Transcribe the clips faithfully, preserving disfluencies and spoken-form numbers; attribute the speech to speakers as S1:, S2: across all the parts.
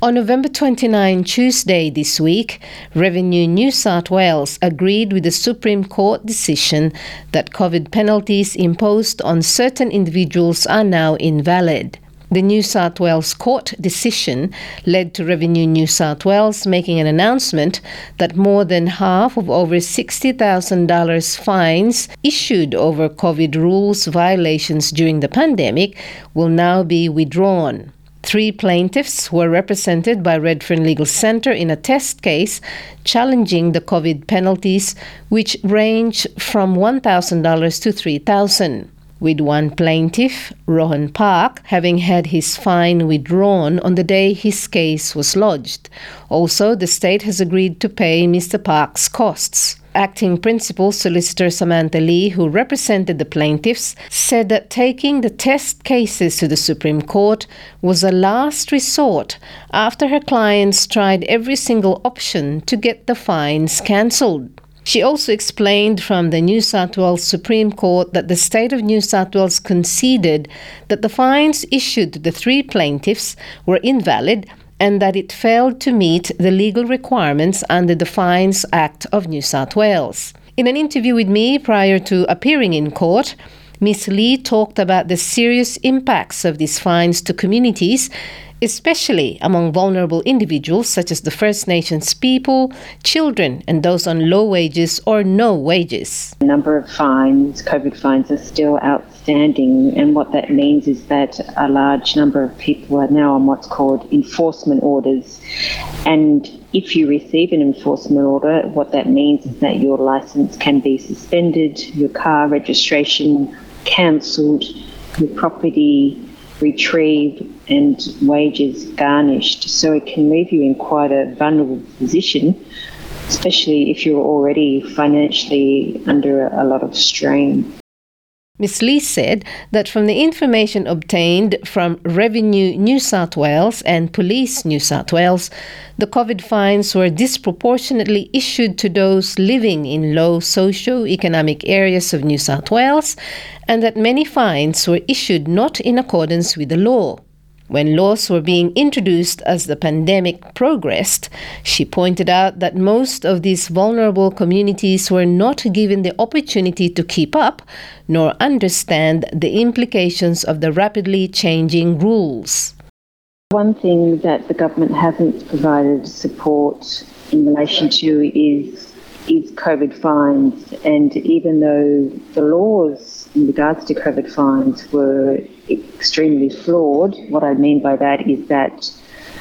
S1: On November twenty-ninth, Tuesday this week, Revenue New South Wales agreed with the Supreme Court decision that COVID penalties imposed on certain individuals are now invalid. The New South Wales Court decision led to Revenue New South Wales making an announcement that more than half of over sixty thousand dollars fines issued over COVID rules violations during the pandemic will now be withdrawn. Three plaintiffs were represented by Redfern Legal Centre in a test case challenging the COVID penalties, which range from one thousand dollars to three thousand dollars. With one plaintiff, Rohan Park, having had his fine withdrawn on the day his case was lodged. Also, the state has agreed to pay Mister Park's costs. Acting Principal Solicitor Samantha Lee, who represented the plaintiffs, said that taking the test cases to the Supreme Court was a last resort after her clients tried every single option to get the fines cancelled. She also explained from the New South Wales Supreme Court that the state of New South Wales conceded that the fines issued to the three plaintiffs were invalid and that it failed to meet the legal requirements under the Fines Act of New South Wales. In an interview with me prior to appearing in court, Miz Lee talked about the serious impacts of these fines to communities, especially among vulnerable individuals such as the First Nations people, children, and those on low wages or no wages.
S2: A number of fines, COVID fines, are still outstanding, and what that means is that a large number of people are now on what's called enforcement orders. And if you receive an enforcement order, what that means is that your licence can be suspended, your car registration cancelled, your property retrieved, and wages garnished. So it can leave you in quite a vulnerable position, especially if you're already financially under a lot of strain.
S1: Miz Lee said that from the information obtained from Revenue New South Wales and Police New South Wales, the COVID fines were disproportionately issued to those living in low socio-economic areas of New South Wales, and that many fines were issued not in accordance with the law. When laws were being introduced as the pandemic progressed, she pointed out that most of these vulnerable communities were not given the opportunity to keep up nor understand the implications of the rapidly changing rules.
S2: One thing that the government hasn't provided support in relation to is is COVID fines, and even though the laws in regards to COVID fines were extremely flawed, what I mean by that is that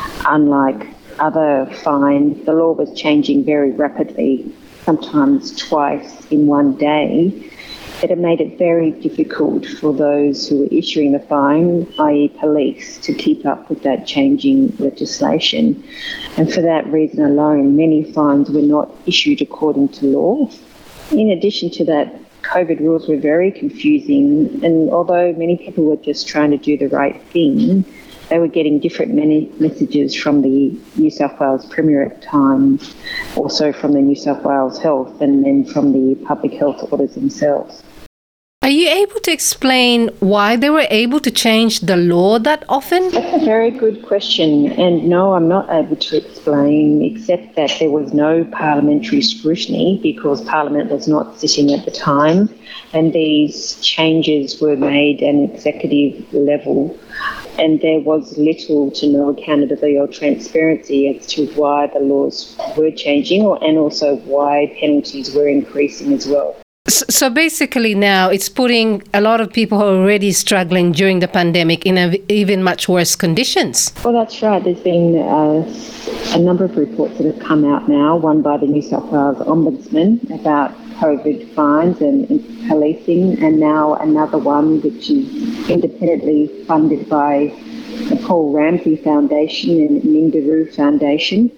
S2: unlike other fines, the law was changing very rapidly, sometimes twice in one day. It had made it very difficult for those who were issuing the fine, that is police, to keep up with that changing legislation. And for that reason alone, many fines were not issued according to law. In addition to that, COVID rules were very confusing, and although many people were just trying to do the right thing, they were getting different many messages from the New South Wales Premier at times, also from the New South Wales Health, and then from the public health orders themselves.
S1: Are you able to explain why they were able to change the law that often?
S2: That's a very good question, and no, I'm not able to explain, except that there was no parliamentary scrutiny because Parliament was not sitting at the time, and these changes were made at an executive level, and there was little to no accountability or transparency as to why the laws were changing, or, and also why penalties were increasing as well.
S1: So basically now it's putting a lot of people who are already struggling during the pandemic in a, even much worse conditions.
S2: Well, that's right. There's been uh, a number of reports that have come out now, one by the New South Wales Ombudsman about COVID fines and, and policing, and now another one which is independently funded by the Paul Ramsay Foundation and Minderoo Foundation,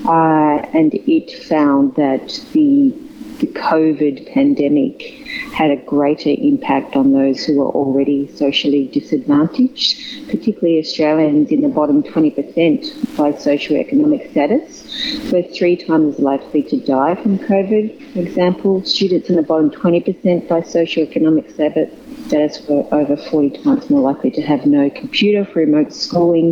S2: uh, and it found that the The COVID pandemic had a greater impact on those who were already socially disadvantaged, particularly Australians in the bottom twenty percent by socioeconomic status. We're three times likely to die from COVID, for example. Students in the bottom twenty percent by socioeconomic status were over forty times more likely to have no computer for remote schooling,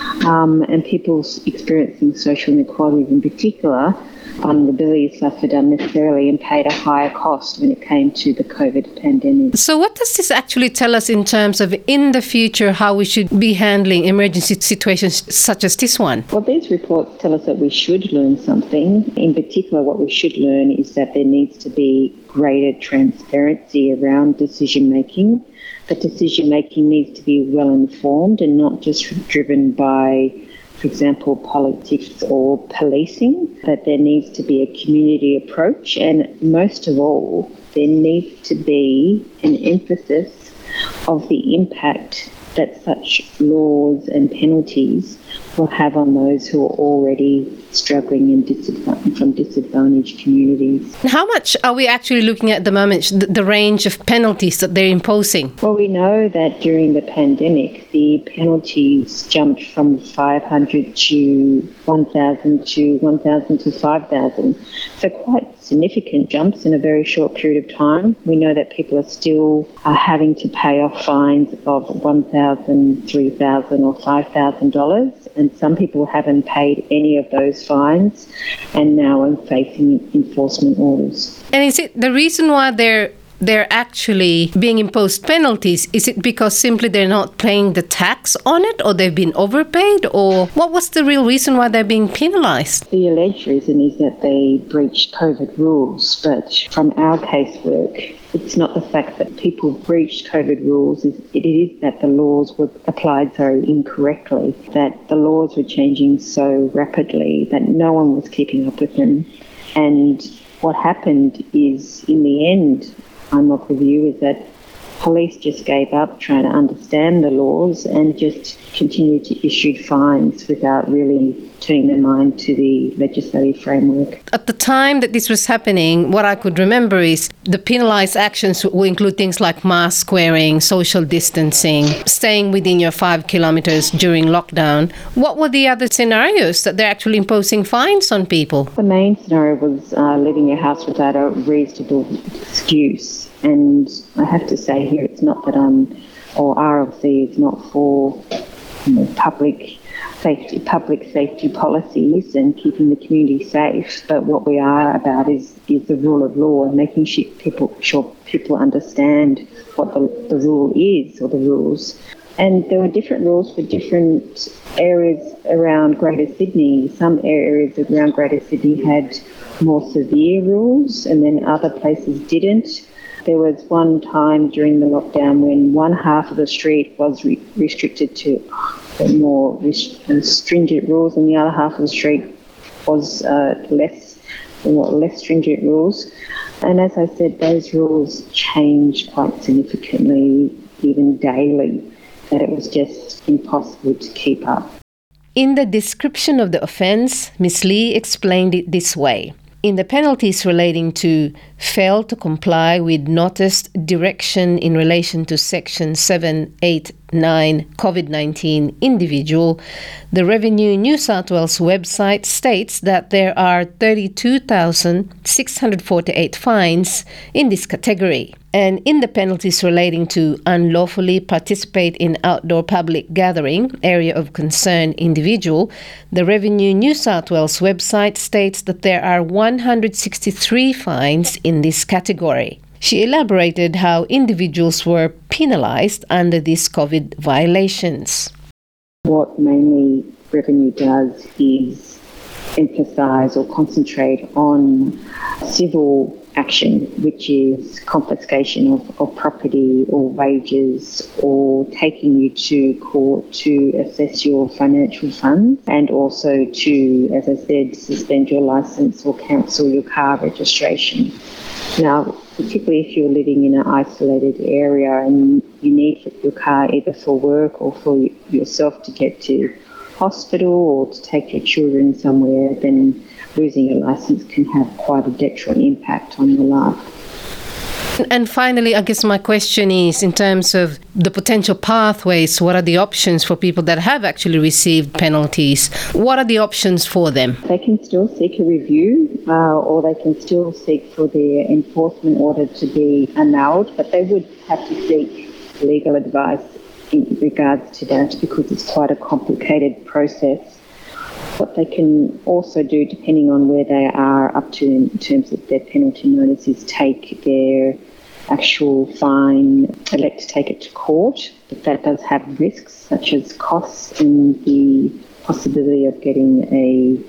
S2: um, and people experiencing social inequalities in particular, vulnerability suffered unnecessarily and paid a higher cost when it came to the COVID pandemic.
S1: So what does this actually tell us in terms of, in the future, how we should be handling emergency situations such as this one?
S2: Well, these reports tell us that we should learn something. In particular, what we should learn is that there needs to be greater transparency around decision making. That decision making needs to be well informed and not just driven by, for example, politics or policing, that there needs to be a community approach, and most of all, there needs to be an emphasis of the impact that such laws and penalties will have on those who are already struggling in disadvantaged, from disadvantaged communities.
S1: How much are we actually looking at the moment, the, the range of penalties that they're imposing?
S2: Well, we know that during the pandemic, the penalties jumped from five hundred to one thousand to one thousand to five thousand. So quite significant jumps in a very short period of time. We know that people are still uh, having to pay off fines of one thousand dollars, three thousand dollars or five thousand dollars, and some people haven't paid any of those fines and now are facing enforcement orders.
S1: And is it the reason why they're they're actually being imposed penalties? Is it because simply they're not paying the tax on it, or they've been overpaid, or what was the real reason why they're being penalised?
S2: The alleged reason is that they breached COVID rules, but from our casework, it's not the fact that people breached COVID rules, it is that the laws were applied so incorrectly, that the laws were changing so rapidly that no one was keeping up with them. And what happened is, in the end, I'm of the view is that police just gave up trying to understand the laws and just continued to issue fines without really turning their mind to the legislative framework.
S1: At the time that this was happening, what I could remember is the penalised actions will include things like mask wearing, social distancing, staying within your five kilometres during lockdown. What were the other scenarios that they're actually imposing fines on people?
S2: The main scenario was uh, leaving your house without a reasonable excuse. And I have to say here, it's not that I'm, or R L C is not for, you know, public safety, public safety policies and keeping the community safe. But what we are about is, is the rule of law and making sure people, sure people understand what the, the rule is, or the rules. And there were different rules for different areas around Greater Sydney. Some areas around Greater Sydney had more severe rules, and then other places didn't. There was one time during the lockdown when one half of the street was re- restricted to more rest- stringent rules, and the other half of the street was uh, less, less stringent rules. And as I said, those rules changed quite significantly, even daily, that it was just impossible to keep up.
S1: In the description of the offence, Miz Lee explained it this way. In the penalties relating to fail to comply with noticed direction in relation to Section seven eight nine COVID nineteen individual, the Revenue New South Wales website states that there are thirty-two thousand six hundred forty-eight fines in this category. And in the penalties relating to unlawfully participate in outdoor public gathering, area of concern individual, the Revenue New South Wales website states that there are one hundred sixty-three fines in this category. She elaborated how individuals were penalised under these COVID violations.
S2: What mainly Revenue does is emphasise or concentrate on civil action, which is confiscation of, of property or wages, or taking you to court to assess your financial funds, and also to, as I said, suspend your licence or cancel your car registration. Now, particularly if you're living in an isolated area and you need your car either for work or for yourself to get to hospital or to take your children somewhere, then losing your licence can have quite a detrimental impact on your life.
S1: And finally, I guess my question is, in terms of the potential pathways, what are the options for people that have actually received penalties? What are the options for them?
S2: They can still seek a review uh, or they can still seek for their enforcement order to be annulled, but they would have to seek legal advice in regards to that because it's quite a complicated process. What they can also do, depending on where they are up to in terms of their penalty notice, is take their actual fine, elect to take it to court. But that does have risks such as costs and the possibility of getting a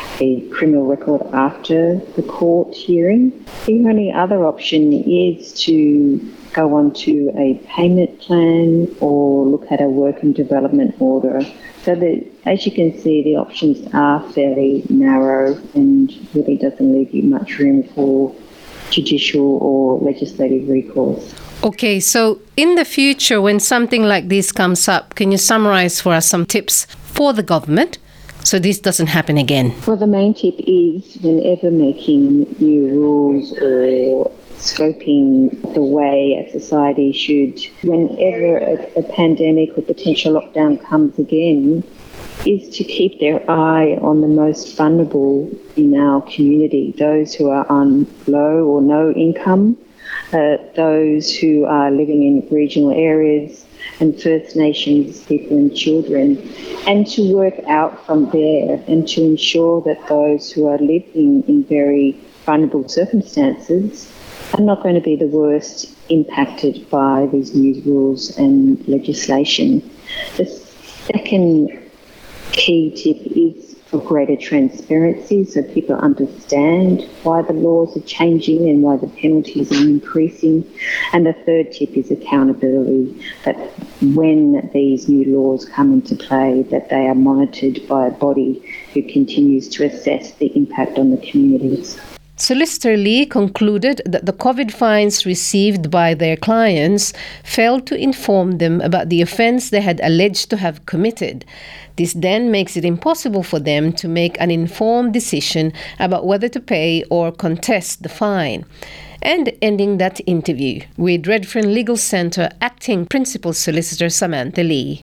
S2: a criminal record after the court hearing. The only other option is to go on to a payment plan or look at a work and development order. So that, as you can see, the options are fairly narrow and really doesn't leave you much room for judicial or legislative recourse.
S1: Okay, so in the future, when something like this comes up, can you summarise for us some tips for the government so this doesn't happen again?
S2: Well, the main tip is whenever making new rules or scoping the way a society should, whenever a, a pandemic or potential lockdown comes again, is to keep their eye on the most vulnerable in our community, those who are on low or no income, uh, those who are living in regional areas, and First Nations people and children, and to work out from there and to ensure that those who are living in very vulnerable circumstances are not going to be the worst impacted by these new rules and legislation. The second key tip is for greater transparency so people understand why the laws are changing and why the penalties are increasing. And the third tip is accountability, that when these new laws come into play, that they are monitored by a body who continues to assess the impact on the communities.
S1: Solicitor Lee concluded that the COVID fines received by their clients failed to inform them about the offence they had alleged to have committed. This then makes it impossible for them to make an informed decision about whether to pay or contest the fine. And ending that interview with Redfern Legal Centre Acting Principal Solicitor Samantha Lee.